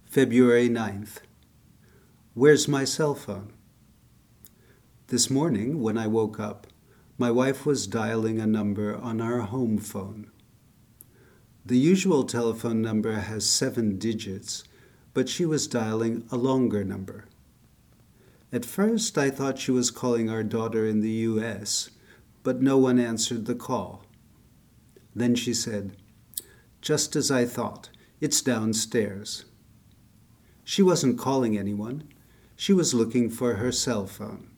February 9th. Where's my cell phone? This morning, when I woke up, my wife was dialing a number on our home phone. The usual telephone number has 7 digits, but she was dialing a longer number. At first, I thought she was calling our daughter in the U.S., but no one answered the call. Then she said, "Just as I thought, it's downstairs." She wasn't calling anyone. She was looking for her cell phone.